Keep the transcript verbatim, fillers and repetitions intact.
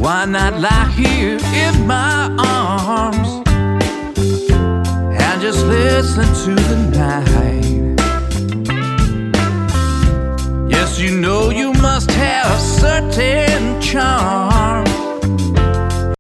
Why not lie here in my arms and just listen to the night? Yes, you know you must have a certain charm